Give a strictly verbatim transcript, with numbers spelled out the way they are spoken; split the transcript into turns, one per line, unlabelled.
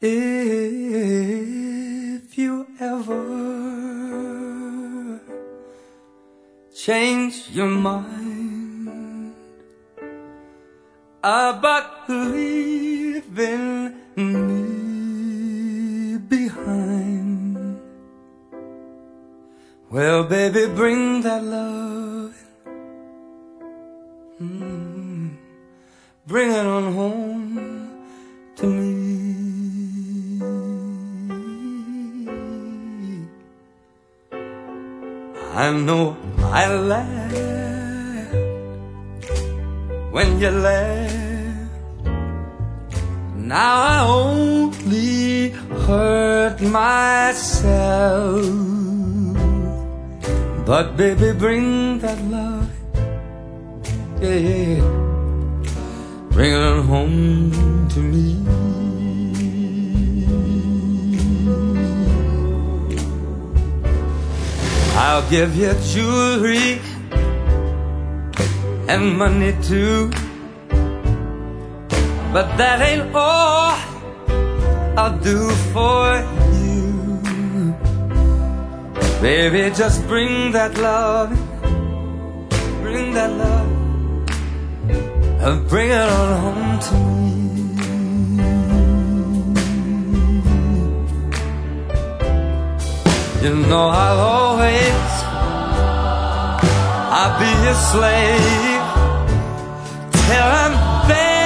If you ever change your mind about leaving me behind, well, baby, bring that love, mm, bring it on home to me. I know I laughed when you left. Now I only hurt myself. But baby, bring that love, yeah, yeah, bring it on home to me. I'll give you jewelry and money too, but that ain't all I'll do for you. Baby, just bring that love, bring that love, and bring it on home to me. You know I'll always, I'll be your slave till I'm there